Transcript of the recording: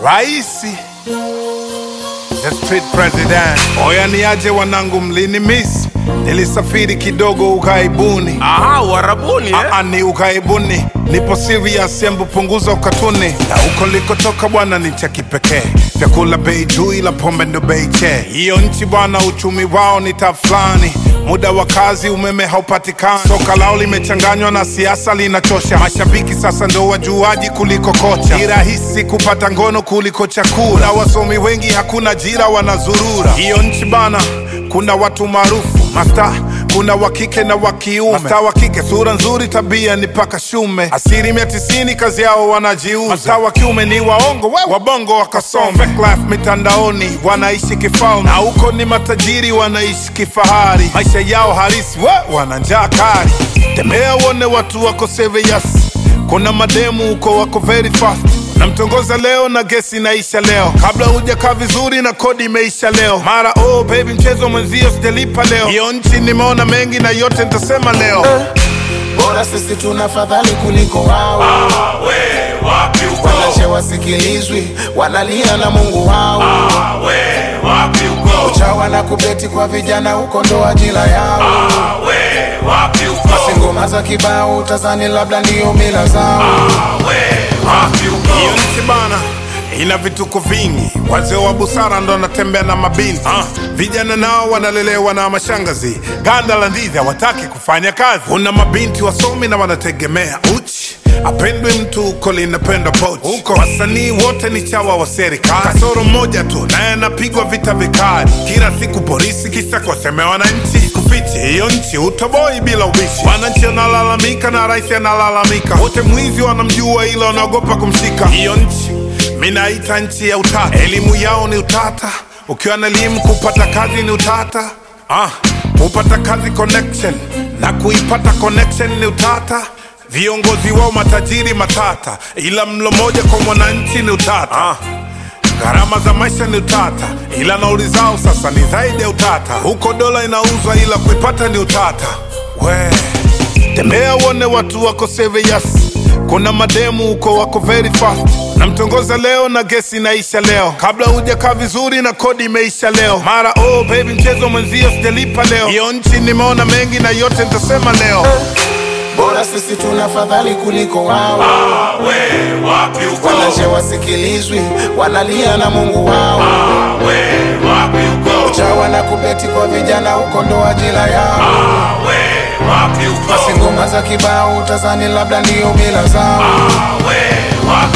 Raisi, the street president. Oya niaje wanangu mlini miss. Nilisafiri kidogo ukaibuni. Aha, Uarabuni ni ukaibuni. Nipo serious embu punguza ukatuni. Na uko likotoka bwana ni cha kipekee. Vyakula bei juu ila pombe ndo bei che. Hiyo nchi bwana uchumi wao ni taflani. Muda wa kazi umeme haupatikani. Soka lao limechanganywa na siasa linachosha. Mashabiki sasa ndo wajuaji kuliko kocha. Ni rahisi kupata ngono kuliko chakula. Na wasomi wengi hakuna ajira wanazurura. Hiyo nchi bana kuna watu maarufu masta, kuna wakike na wakiume. Masta wakike sura nzuri tabia ni paka shume. 90% kazi yao wanajiuza. Masta wakiume ni waongo wabongo wakasome. Fake life mitandaoni wanaishi kifalme. Na huko ni matajiri wanaishi kifahari. Maisha yao harisi wana njaa kali. Tembea uone watu wako serious. Kuna mademu huko wako very fast. Namtongoza leo na gesi naisha leo. Kabla hujakaa vizuri na kodi imeisha leo. Mara oh baby mchezo mwenzio sijalipa leo. Hiyo nchi nimeona mengi na yote nitasema leo. Bora sisi tunafadhali kuliko wao. we wapi uko? Wanache wasikilizwi, wanalia na Mungu wao. we wapi uko? Uchawa na kubeti kwa vijana huko ndo ajira yao. we wapi uko? Basi ngoma za kibao utazani labda ndio mila zao. we wapi uko? Hiyo nchi bana ina vituko vingi. Wazee wa busara ndo wanatembea na mabinti. Vijana nao wanalelewa na mashangazi. Ganda la ndizi hawataki kufanya kazi. Kuna mabinti wasomi na wanategemea uchi. Apendwe mtu huko linapenda pochi. Huko wasanii wote ni chawa wa serikali. Kasoro mmoja tu naye anapigwa vita vikali. Kila siku polisi kisa kuwasemea wananchi. Kufichi hiyo nchi utoboi bila ubishi. Wananchi wanalalamika na rais analalamika. Wote mwizi wanamjua ila wanaogopa kumshika. Hiyo nchi minaita nchi ya utata. Elimu yao ni utata. Ukiwa na elimu kupata kazi ni utata. Kupata kazi connection na kuipata connection ni utata. Viongozi wao matajiri matata. Ila mlo moja kwa mwananchi ni utata. Gharama za maisha ni utata. Ila nauli zao sasa ni zaidi ya utata. Huko dola inauzwa ila kuipata ni utata. Tembea uone watu wako serious. Kuna mademu huko wako very fast. Namtongoza leo na gesi naisha leo. Kabla hujakaa vizuri na kodi imeisha leo. Mara oh baby mchezo mwenzio sijalipa leo. Hiyo nchi nimeona mengi na yote nitasema leo. Bora sisi tunafadhali kuliko wao. we wapi uko? Wanache wasikilizwi, wanalia na Mungu wao. we wapi uko? Uchawa na kubeti kwa vijana huko ndo ajira yao. we wapi uko? Basi ngoma za kibao utazani labda ndio mila zao. we wapi